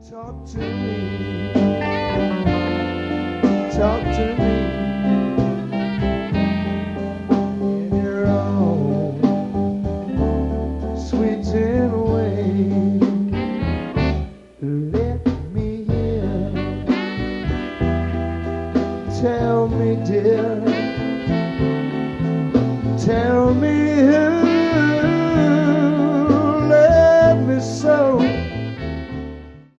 Talk to me, talk to me in your own sweet gentle way. Let me hear, tell me dear, tell me